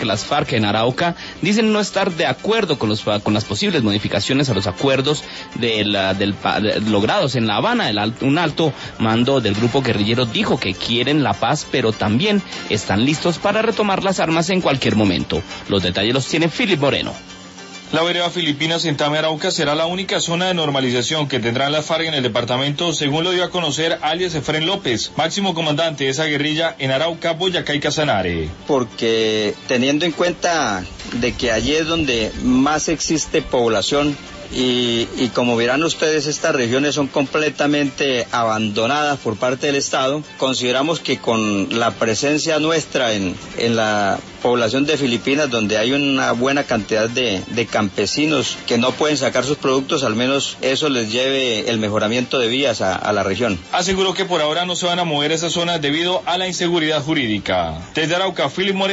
las FARC en Arauca dicen no estar de acuerdo con las posibles modificaciones a los acuerdos logrados en La Habana. Un alto mando del grupo guerrillero dijo que quieren la paz, pero también están listos para retomar las armas en cualquier momento. Los detalles los tiene Philip Moreno. La vereda Filipinas en Tame, Arauca, será la única zona de normalización que tendrán las FARC en el departamento, según lo dio a conocer alias Efrén López, máximo comandante de esa guerrilla en Arauca, Boyacá y Casanare. Porque teniendo en cuenta de que allí es donde más existe población, y como verán ustedes, estas regiones son completamente abandonadas por parte del Estado, consideramos que con la presencia nuestra en la población de Filipinas, donde hay una buena cantidad de campesinos que no pueden sacar sus productos, al menos eso les lleve el mejoramiento de vías a la región. Aseguró que por ahora no se van a mover esas zonas debido a la inseguridad jurídica. Desde Arauca, Philip Moreno.